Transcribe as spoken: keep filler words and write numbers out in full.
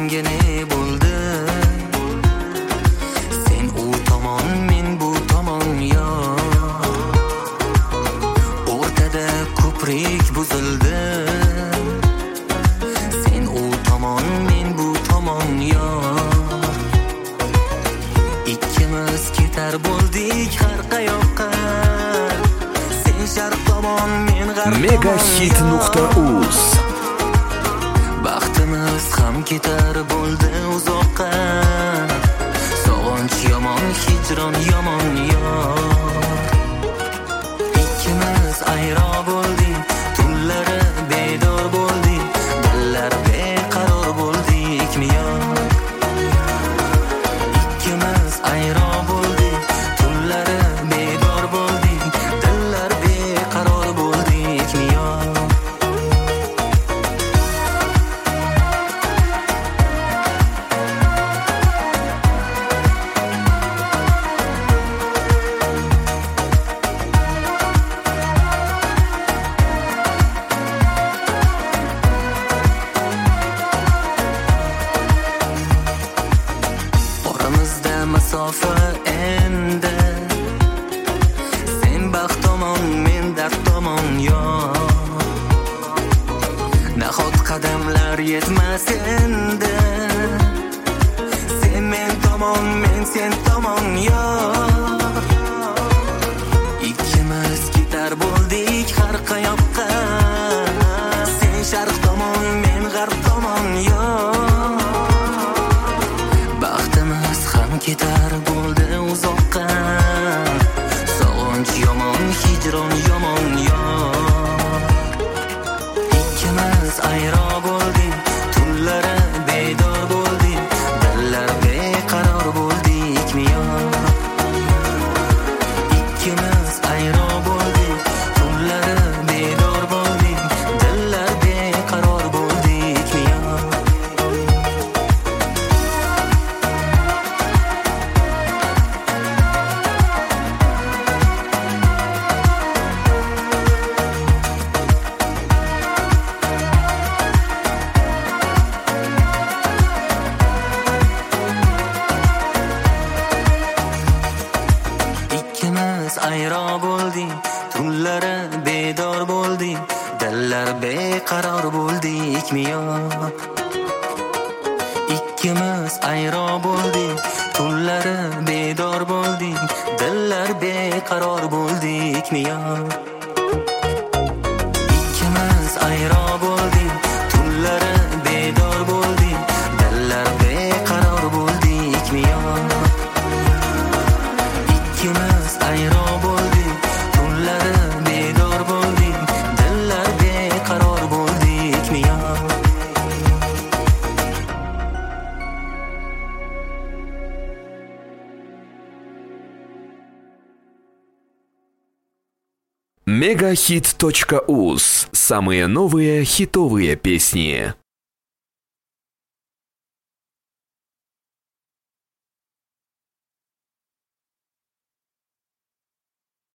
senga ne bo'ldi? Sen u tomon, men bu tomon yo. O'rtada ko'prik buzildi. Sen u tomon, men bu tomon yo. Ikkimiz ketar bo'ldik har qayoqqa. Sen sharq tomon, men g'arb tomon. megahit nuqta uz Baxtimiz ham ketar bo'ldi uzoqqa. Sog'inch yomon, hijron yomon yor. Ikkimiz ayro bo'ldik, tunlari bedor bo'ldik, dillar beqaror bo'ldikmi yor. Ikkimiz ayro bo'ldik, tunlari bedor bo'ldik, dillar beqaror bo'ldikmi yor. Oramizda masofa endi. Sen baxt tomon, men dard tomon yo. Nahot qadamlar yetmas endi. Sen men tomon, men sen tomon yo. Ikkimiz ketar bo'ldik har qayoqqa. Sen sharq tomon, men g'arb tomon yo. Baxtimiz ham ketar bo'ldi uzoqqa. Sog'inch yomon, hijron yomon yor. Ikkimiz ayro bo'ldik, tunlari bedor bo'ldik, dillar beqaror bo'ldikmi yor. Ikkimiz ayro bo'ldik, tunlari bedor bo'ldik, dillar beqaror bo'ldikmi yor. Ikkimiz ayro bo'ldik, tunlari bedor bo'ldik, dillar beqaror bo'ldikmi yor. Ikkimiz ayro bo'ldik, tunlari bedor bo'ldik, dillar beqaror bo'ldikmi yor. Ikkimiz ayro bo'ldik, tunlari bedor bo'ldik, dillar beqaror bo'ldikmi yor. Ikkimiz ayro bo'ldik, tunlari bedor bo'ldik, dillar beqaror bo'ldikmi yor. megahit точка уз. Самые новые хитовые песни.